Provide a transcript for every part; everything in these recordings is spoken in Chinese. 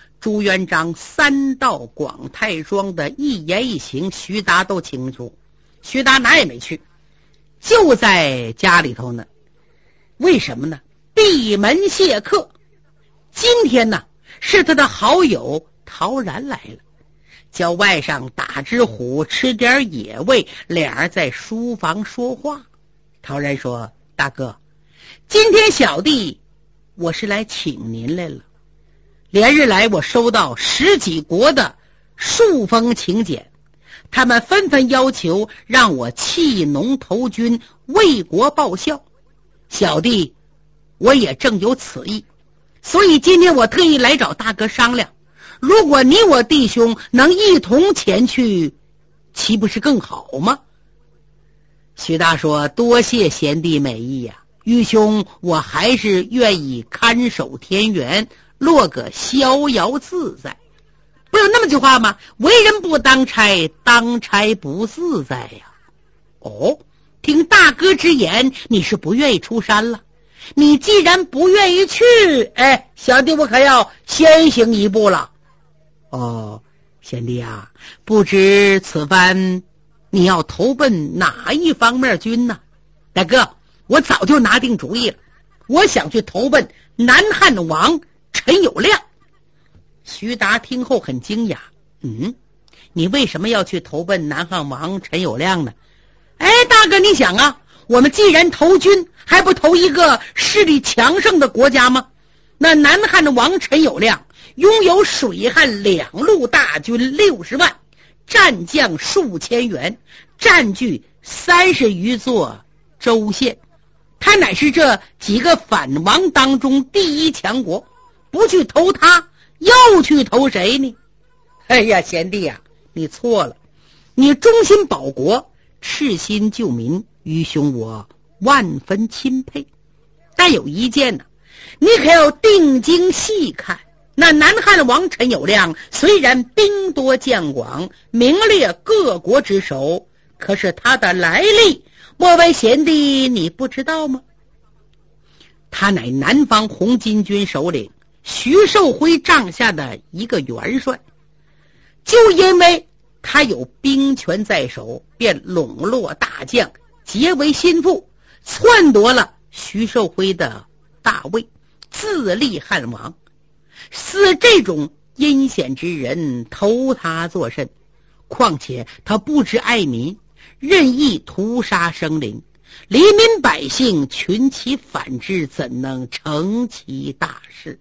朱元璋3到广泰庄的一言一行，徐达都清楚。徐达哪也没去，就在家里头呢。为什么呢？闭门谢客。今天呢，是他的好友陶然来了，叫外甥打只虎，吃点野味，俩人在书房说话。陶然说：大哥，今天小弟我是来请您来了。连日来我收到10几国的数封请柬，他们纷纷要求让我弃农投军，为国报效。小弟我也正有此意，所以今天我特意来找大哥商量，如果你我弟兄能一同前去，岂不是更好吗？徐达说：多谢贤弟美意呀，愚兄我还是愿意看守田园，落个逍遥自在。不有那么句话吗？为人不当差，当差不自在呀。哦，听大哥之言，你是不愿意出山了。你既然不愿意去，小弟我可要先行一步了。哦，贤弟啊，不知此番你要投奔哪一方面军呢？大哥，我早就拿定主意了，我想去投奔南汉王陈友谅。徐达听后很惊讶，你为什么要去投奔南汉王陈友谅呢？大哥，你想啊，我们既然投军，还不投一个势力强盛的国家吗？那南汉的王陈友谅拥有水汉2路大军60万，战将数千员，占据30余座州县，他乃是这几个反王当中第一强国，不去投他，又去投谁呢？贤弟啊，你错了，你忠心保国，赤心救民，愚兄我万分钦佩。但有一件呢，你可要定睛细看。那南汉王陈友谅虽然兵多将广，名列各国之首，可是他的来历，莫为贤弟你不知道吗？他乃南方红巾军首领徐寿辉帐下的一个元帅，就因为他有兵权在手，便笼络大将，结为心腹，篡夺了徐寿辉的大位，自立汉王。似这种阴险之人，投他作甚？况且他不知爱民，任意屠杀生灵，黎民百姓群起反之，怎能成其大事？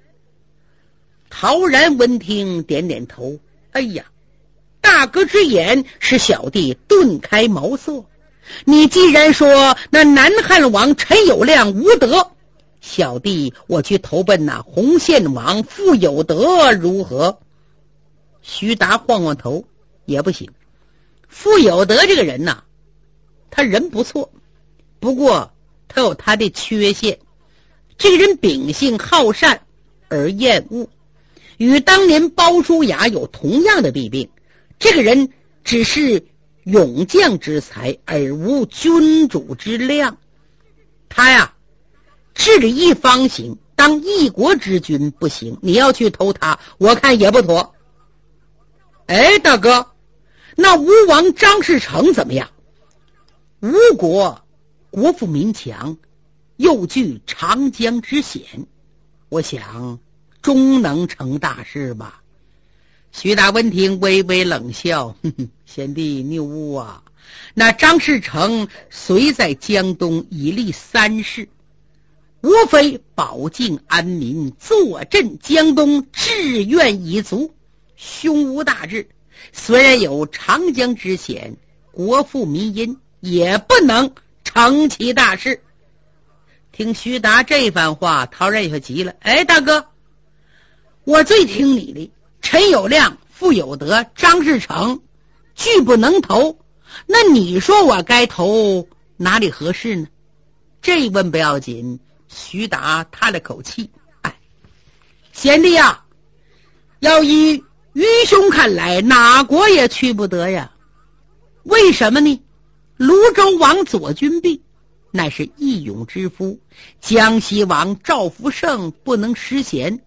陶然闻听点点头，大哥之言使小弟顿开茅塞。你既然说那南汉王陈友谅无德，小弟我去投奔那洪宪王傅有德如何？徐达晃晃头，也不行。傅有德这个人呐，他人不错，不过他有他的缺陷。这个人秉性好善而厌恶，与当年包叔牙有同样的弊病。这个人只是勇将之才，而无君主之量。他呀，治理一方行，当一国之君不行，你要去投他，我看也不妥。大哥，那吴王张士诚怎么样？吴国国富民强，又据长江之险，我想终能成大事吧。徐达闻听微微冷笑，贤弟谬误啊！那张士诚虽在江东已立3世，无非保境安民，坐镇江东，志愿已足，胸无大志。虽然有长江之险，国富民殷，也不能成其大事。听徐达这番话，陶然也急了。大哥，我最听你的，陈友谅、傅有德、张士诚拒不能投，那你说我该投哪里合适呢？这一问不要紧，徐达叹了口气，贤弟啊，要以愚兄看来，哪国也去不得呀。为什么呢？泸州王左军弼乃是义勇之夫，江西王赵福胜不能失贤，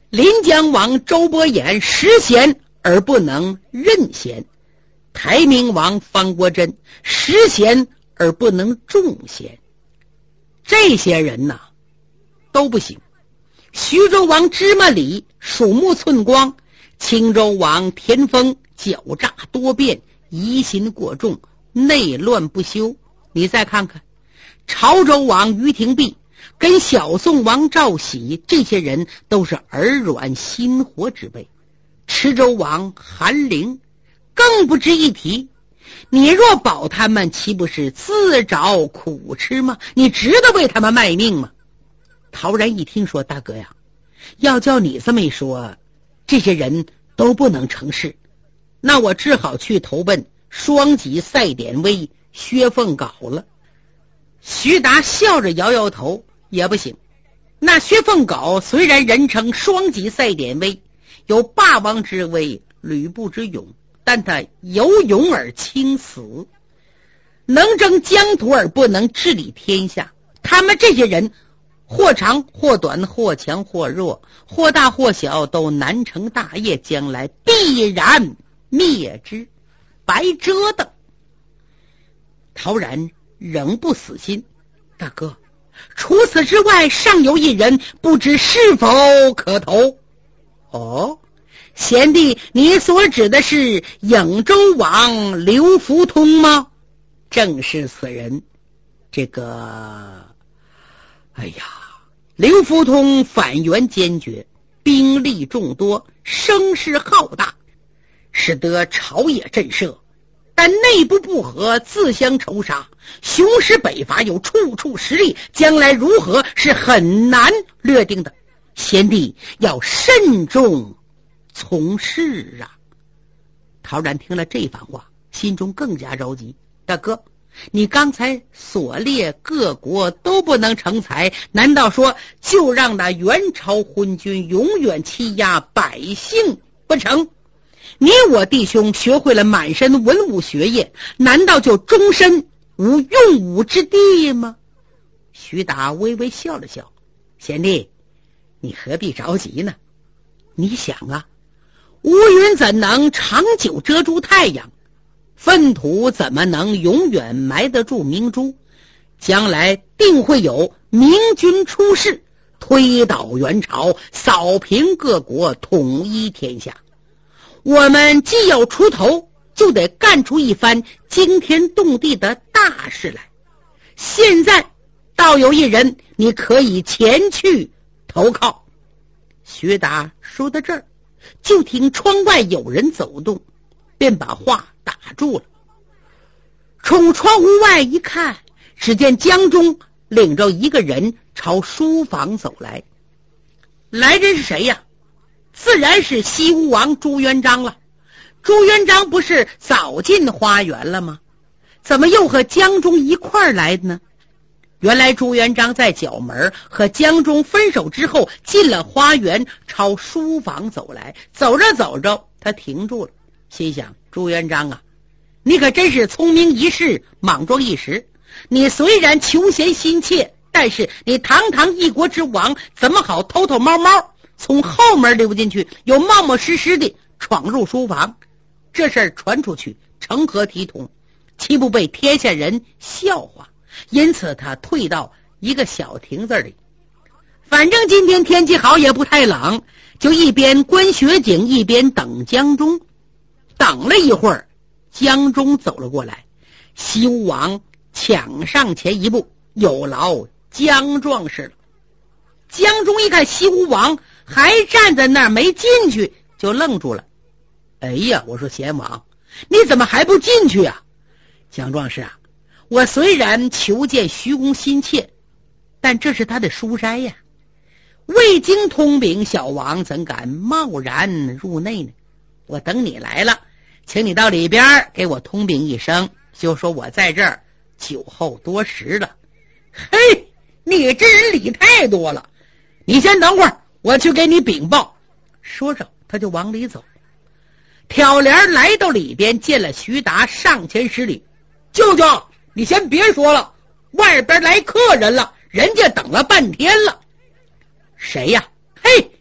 临江王周伯彦识贤而不能任贤，台明王方国珍识贤而不能重贤，这些人呐都不行。徐州王芝麻李鼠目寸光，青州王田丰狡诈多变，疑心过重，内乱不休。你再看看潮州王于廷弼跟小宋王赵喜，这些人都是耳软心活之辈。池州王韩陵更不值一提，你若保他们，岂不是自找苦吃吗？你值得为他们卖命吗？陶然一听说，大哥呀，要叫你这么一说，这些人都不能成事，那我只好去投奔双戟赛典威薛凤镐了。徐达笑着摇摇头，也不行。那薛凤镐虽然人称双戟赛典威，有霸王之威，吕布之勇，但他有勇而轻死，能征疆土而不能治理天下。他们这些人或长或短，或强或弱，或大或小，都难成大业，将来必然灭之，白折腾。陶然仍不死心，大哥，除此之外尚有一人，不知是否可投？哦，贤弟，你所指的是颍州王刘福通吗？正是此人。这个哎呀，刘福通反袁坚决，兵力众多，声势浩大，使得朝野震慑，但内部不和，自相仇杀，雄师北伐，有处处实力，将来如何是很难略定的。贤弟要慎重从事啊！陶然听了这番话，心中更加着急。大哥，你刚才所列各国都不能成才，难道说就让那元朝昏君永远欺压百姓不成？你我弟兄学会了满身文武学业，难道就终身无用武之地吗？徐达微微笑了笑，贤弟，你何必着急呢？你想啊，乌云怎能长久遮住太阳？粪土怎么能永远埋得住明珠？将来定会有明君出世，推倒元朝，扫平各国，统一天下。我们既要出头，就得干出一番惊天动地的大事来。现在倒有一人，你可以前去投靠。徐达说到这儿，就听窗外有人走动，便把话打住了。从窗户外一看，只见江中领着一个人朝书房走来。来人是谁呀？自然是西吴王朱元璋了。朱元璋不是早进花园了吗？怎么又和江中一块儿来的呢？原来朱元璋在角门和江中分手之后，进了花园，朝书房走来。走着走着，他停住了，心想：朱元璋啊，你可真是聪明一世，莽撞一时。你虽然求贤心切，但是你堂堂一国之王，怎么好偷偷猫猫从后门溜进去，又冒冒失失的闯入书房？这事儿传出去，成何体统？岂不被天下人笑话？因此他退到一个小亭子里，反正今天天气好，也不太冷，就一边观雪景，一边等江中。等了一会儿，江中走了过来，西吴王抢上前一步，有劳江壮士了。江中一看西吴王还站在那儿没进去，就愣住了。哎呀，我说贤王，你怎么还不进去啊？江壮士啊，我虽然求见徐公心切，但这是他的书斋呀，未经通禀，小王怎敢贸然入内呢？我等你来了，请你到里边给我通禀一声，就说我在这儿酒后多时了。嘿，你这人理太多了，你先等会儿，我去给你禀报。说着他就往里走。挑帘来到里边，见了徐达，上前施礼：舅舅，你先别说了，外边来客人了，人家等了半天了。谁呀？嘿，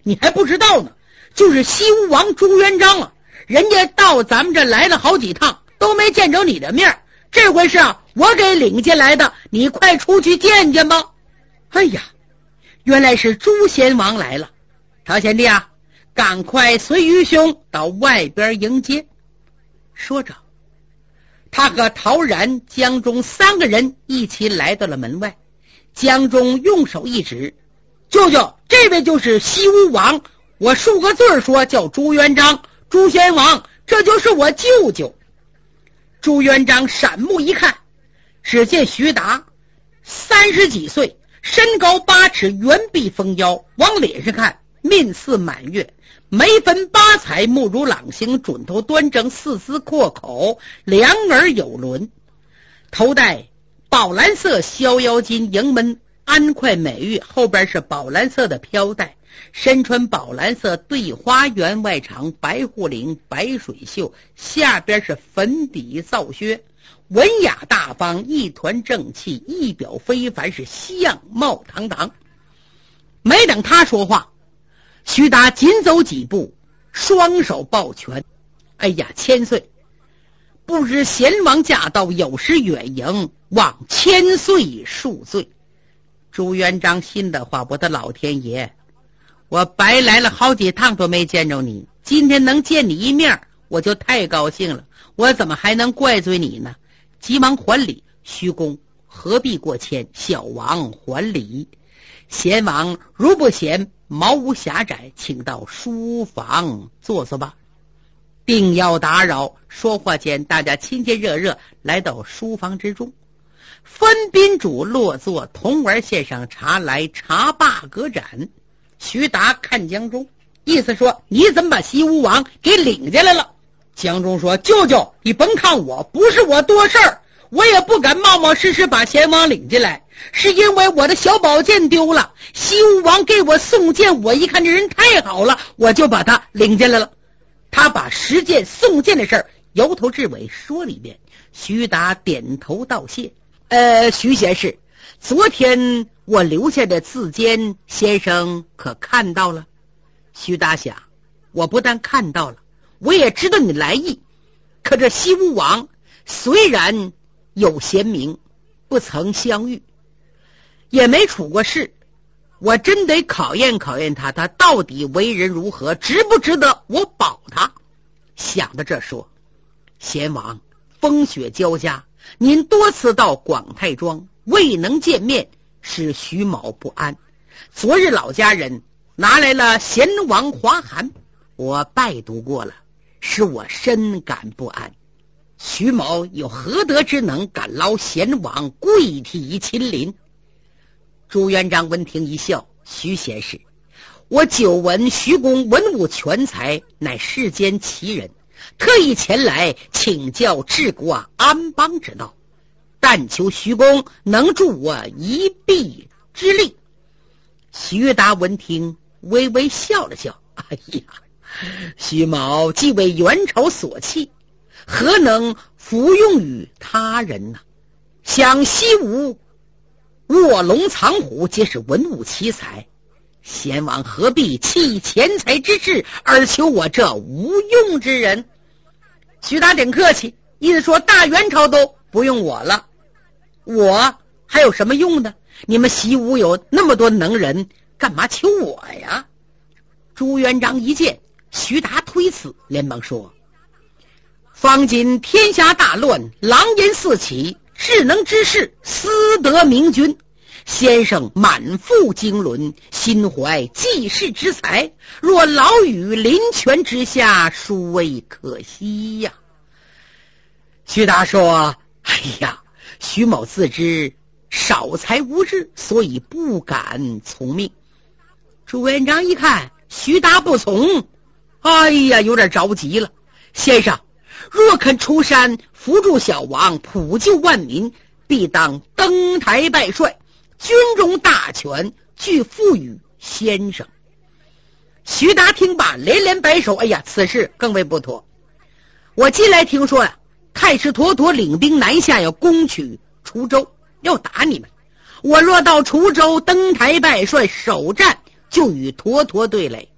你还不知道呢，就是西吴王朱元璋啊，人家到咱们这来了好几趟，都没见着你的面，这回是我给领进来的，你快出去见见吧。哎呀，原来是朱贤王来了，曹贤弟啊，赶快随于兄到外边迎接。说着，他和陶然、江中三个人一起来到了门外。江中用手一指，舅舅，这位就是西吴王，我数个字说叫朱元璋，朱贤王，这就是我舅舅。朱元璋闪目一看，只见徐达30几岁，身高8尺，圆臂丰腰，往脸上看面似满月，眉分8彩，目如朗星，准头端正，四肢阔口，两耳有轮，头戴宝蓝色逍遥巾，迎门安块美玉，后边是宝蓝色的飘带，身穿宝蓝色对花员外长白护领白水袖，下边是粉底皂靴，文雅大方，一团正气，仪表非凡，是相貌堂堂。没等他说话，徐达紧走几步，双手抱拳，哎呀，千岁，不知贤王驾到，有时远迎，望千岁恕罪。朱元璋心的话，我的老天爷，我白来了好几趟都没见着你，今天能见你一面，我就太高兴了，我怎么还能怪罪你呢？急忙还礼，虚公何必过谦，小王还礼。贤王如不嫌茅屋狭窄，请到书房坐坐吧。定要打扰。说话间，大家亲切热热来到书房之中，分宾主落座，同玩献上茶来，茶罢隔盏。徐达看江中，意思说，你怎么把西吴王给领进来了？江中说，舅舅你甭看我，不是我多事儿，我也不敢冒冒失失把贤王领进来，是因为我的小宝剑丢了，西吴王给我送剑，我一看这人太好了，我就把他领进来了。他把实剑送剑的事儿由头至尾说了一遍。徐达点头道谢。徐贤士，昨天我留下的字笺，先生可看到了？徐达想，我不但看到了，我也知道你来意，可这西吴王虽然有贤名，不曾相遇，也没处过事，我真得考验考验他，他到底为人如何，值不值得我保他。想到这说，贤王风雪交加，您多次到广泰庄未能见面，使徐某不安。昨日老家人拿来了贤王华函，我拜读过了，使我深感不安。徐某有何德之能，敢劳贤王跪体亲临？朱元璋闻听一笑，徐贤士，我久闻徐公文武全才，乃世间奇人，特意前来请教治国安邦之道，但求徐公能助我一臂之力。徐达闻听微微笑了笑，哎呀，徐某既为元朝所弃，何能服用于他人呢？想西吴卧龙藏虎，皆是文武奇才，贤王何必弃钱财之志，而求我这无用之人？徐达点客气，意思说大元朝都不用我了，我还有什么用呢？你们西吴有那么多能人，干嘛求我呀？朱元璋一见徐达推辞，连忙说，方今天下大乱，狼烟四起，智能之士，私得明君，先生满腹经纶，心怀济世之才，若老于林泉之下，殊为可惜呀。徐达说，哎呀，徐某自知少才无志，所以不敢从命。朱元璋一看徐达不从，哎呀，有点着急了。先生若肯出山扶助小王，普救万民，必当登台拜帅，军中大权俱付与先生。徐达听罢连连摆手，哎呀，此事更为不妥。我近来听说呀，太师妥妥领兵南下，要攻取滁州，要打你们。我若到滁州登台拜帅，首战就与妥妥对垒，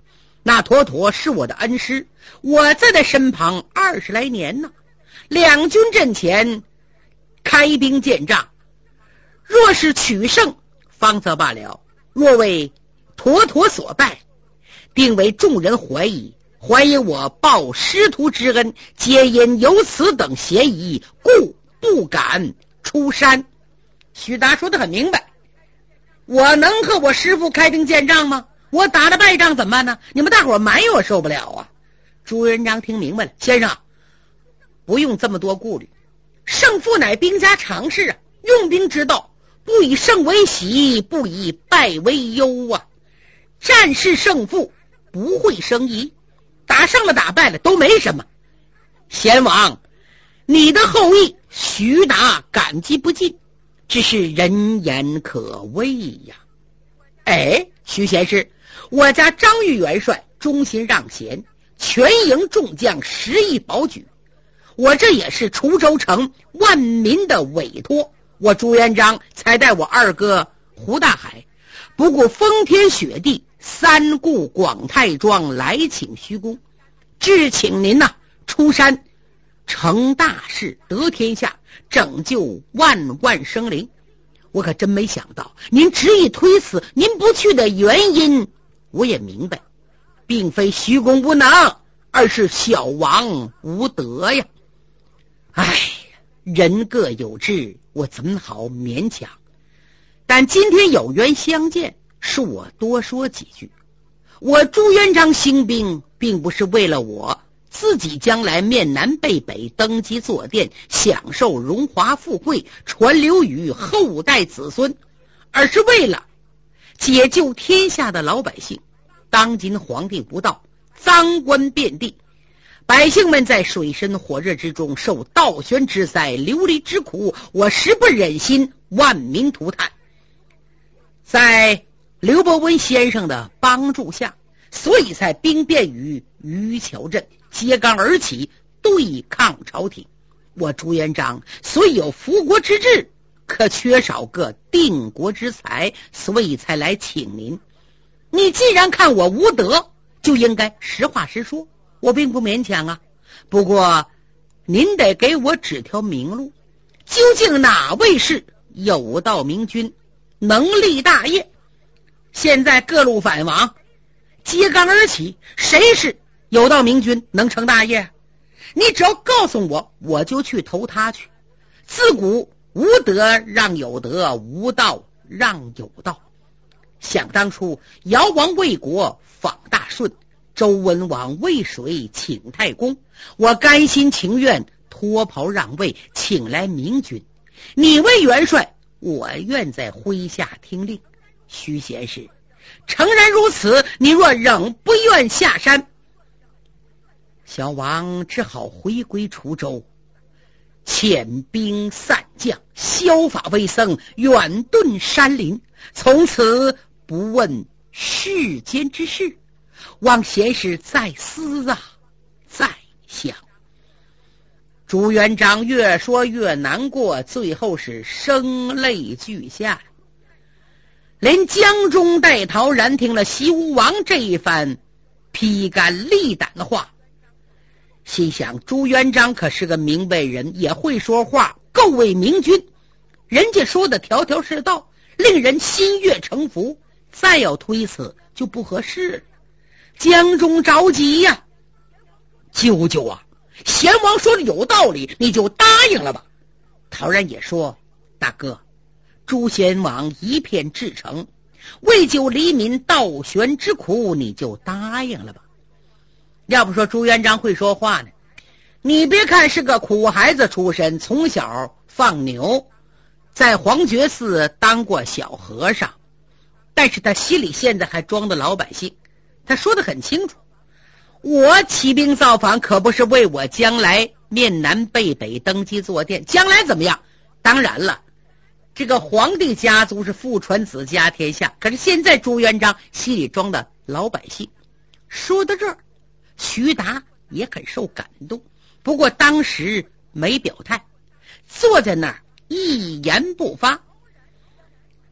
那妥妥是我的恩师，我在他身旁20来年呢。两军阵前开兵见仗，若是取胜方则罢了，若为妥妥所败，定为众人怀疑我报师徒之恩，皆因有此等嫌疑，故不敢出山。徐达说得很明白，我能和我师父开兵见仗吗？我打了败仗怎么办呢？你们大伙埋怨我受不了啊。朱元璋听明白了，先生不用这么多顾虑，胜负乃兵家常事啊，用兵之道不以胜为喜，不以败为忧啊。战事胜负不会生疑，打胜了打败了都没什么。贤王，你的厚意徐达感激不尽，只是人言可畏呀。哎，徐贤士，我家张玉元帅忠心让贤，全营众将实意保举，我这也是滁州城万民的委托，我朱元璋才带我二哥胡大海不顾风天雪地，三顾广泰庄来请徐公，致请您出山成大事，得天下，拯救万万生灵。我可真没想到您执意推辞，您不去的原因我也明白，并非徐公不能，而是小王无德呀。哎，人各有志，我怎好勉强？但今天有缘相见，恕我多说几句。我朱元璋兴兵，并不是为了我自己将来面南背北登基坐殿，享受荣华富贵，传流于后代子孙，而是为了解救天下的老百姓。当今皇帝不到，赃官遍地，百姓们在水深火热之中受倒悬之灾，流离之苦，我实不忍心万民涂炭。在刘伯温先生的帮助下，所以才兵变于渔桥镇，揭竿而起，对抗朝廷。我朱元璋虽有扶国之志，可缺少个定国之才，所以才来请您。你既然看我无德，就应该实话实说，我并不勉强啊。不过您得给我指条明路，究竟哪位是有道明君，能立大业？现在各路反王揭竿而起，谁是有道明君能成大业？你只要告诉我，我就去投他去。自古无德让有德，无道让有道。想当初尧王为国访大顺，周文王为水请太公，我甘心情愿脱袍让位，请来明君。你为元帅，我愿在麾下听令。徐贤士，诚然如此，你若仍不愿下山，小王只好回归滁州，遣兵散将，削发为僧，远遁山林，从此不问世间之事。望贤士再思啊，再想。朱元璋越说越难过，最后是声泪俱下。连江中戴陶然听了西吴王这一番披肝沥胆的话，心想朱元璋可是个明白人，也会说话，够为明君。人家说的条条是道，令人心悦诚服，再要推辞就不合适了。江中着急呀，舅舅啊，贤王说的有道理，你就答应了吧。陶然也说，大哥，朱贤王一片至诚，为救黎民倒悬之苦，你就答应了吧。要不说朱元璋会说话呢，你别看是个苦孩子出身，从小放牛，在黄觉寺当过小和尚，但是他心里现在还装的老百姓。他说得很清楚，我起兵造反可不是为我将来面南背北登基坐殿，将来怎么样？当然了，这个皇帝家族是父传子家天下，可是现在朱元璋心里装的老百姓。说到这儿，徐达也很受感动，不过当时没表态，坐在那儿一言不发。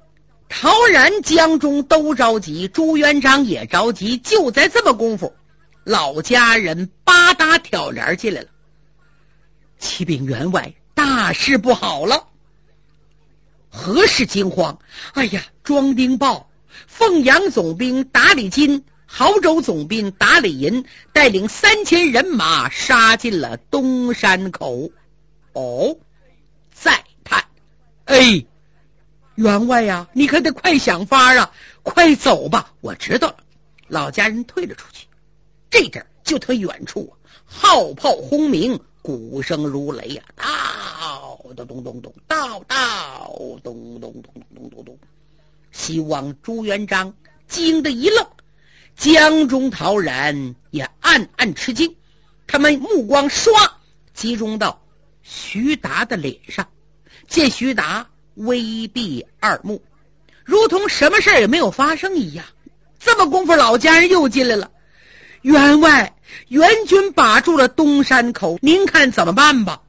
陶然、江中都着急，朱元璋也着急。就在这么功夫，老家人吧嗒挑帘进来了。启禀员外，大事不好了！何事惊慌？哎呀，庄丁豹、凤阳总兵达里金、濠州总兵达里银带领3000人马杀进了东山口。哦，再探。哎，员外呀，你可得快想法啊，快走吧！我知道了。老家人退了出去。这阵儿就听远处号炮轰鸣，鼓声如雷呀，咚咚咚咚，咚咚咚咚咚咚咚。西王朱元璋惊得一愣，江中陶然也暗暗吃惊，他们目光唰集中到徐达的脸上，见徐达微闭二目，如同什么事也没有发生一样。这么功夫，老家人又进来了。员外，援军把住了东山口，您看怎么办吧？